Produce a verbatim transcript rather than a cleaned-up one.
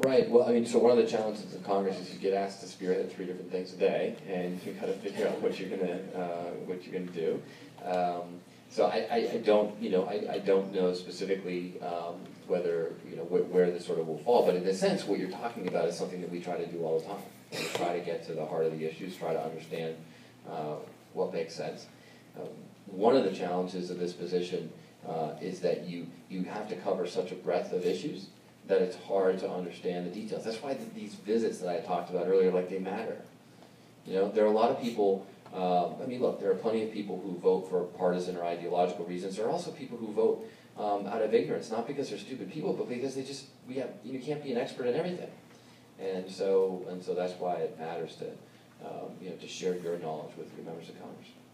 Right. Well, I mean, so one of the challenges of Congress is you get asked to spearhead three different things a day, and you got to figure out what you're gonna uh, what you're gonna do. Um, so I, I, I don't, you know, I, I don't know specifically um, whether you know wh where this sort of will fall, but in a sense, what you're talking about is something that we try to do all the time. We try to get to the heart of the issues, try to understand uh, what makes sense. Um, one of the challenges of this position uh, is that you you have to cover such a breadth of issues that it's hard to understand the details. That's why th these visits that I talked about earlier, like, they matter. You know, there are a lot of people, um, I mean, look, there are plenty of people who vote for partisan or ideological reasons. There are also people who vote um, out of ignorance, not because they're stupid people, but because they just, we have, you can't be an expert in everything. And so, and so that's why it matters to, um, you know, to share your knowledge with your members of Congress.